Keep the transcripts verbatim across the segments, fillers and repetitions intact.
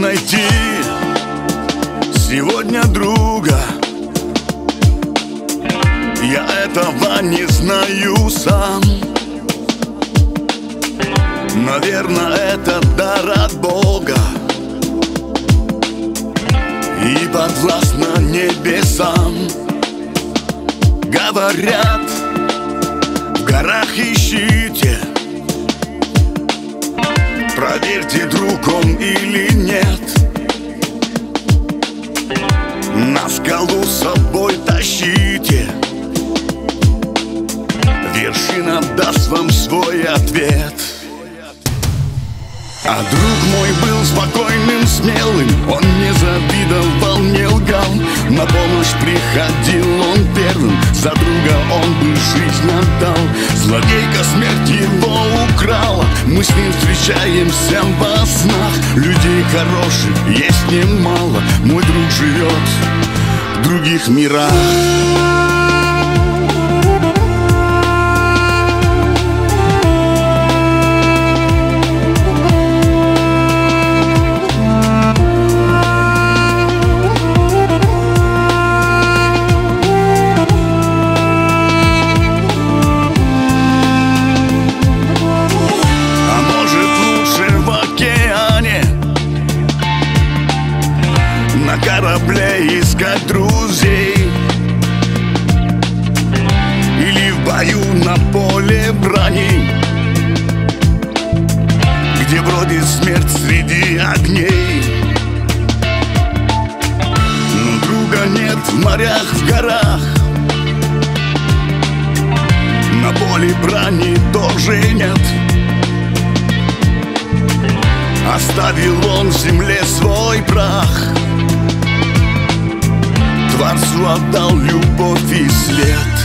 найти сегодня друга? Я этого не знаю сам. Наверное, это дар от Бога и подвластно небесам. Говорят, в горах ищите, проверьте, друг он или нет. На скалу с собой тащите, вершина даст вам свой ответ. А друг мой был спокойным, смелым, он не завидовал, не лгал. На помощь приходил он первым, за друга он бы жизнь отдал. Злодейка смерть его украла, мы с ним встречаемся во снах. Людей хороших есть немало, мой друг живет в других мирах. На корабле искать друзей или в бою на поле брани, где бродит смерть среди огней. Но друга нет в морях, в горах, на поле брани тоже нет. Оставил он в земле свой прах, Творцу отдал любовь и свет.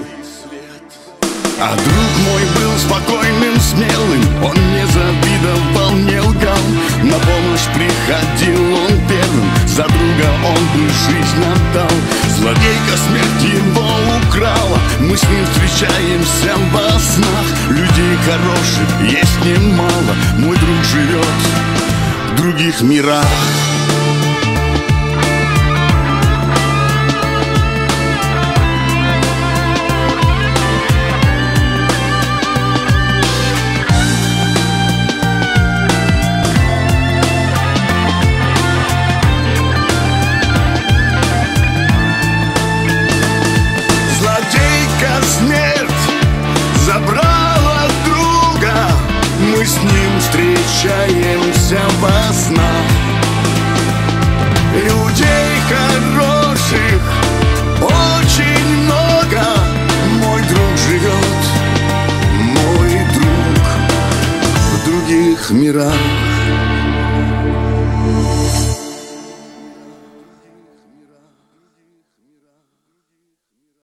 А друг мой был спокойным, смелым, он не завидовал, не лгал. На помощь приходил он первым, за друга он бы жизнь отдал. Злодейка смерть его украла, мы с ним встречаемся во снах. Людей хороших есть немало, мой друг живет в других мирах. Смерть забрала друга, мы с ним встречаемся во снах. Людей хороших очень много, мой друг живет, мой друг в других мирах.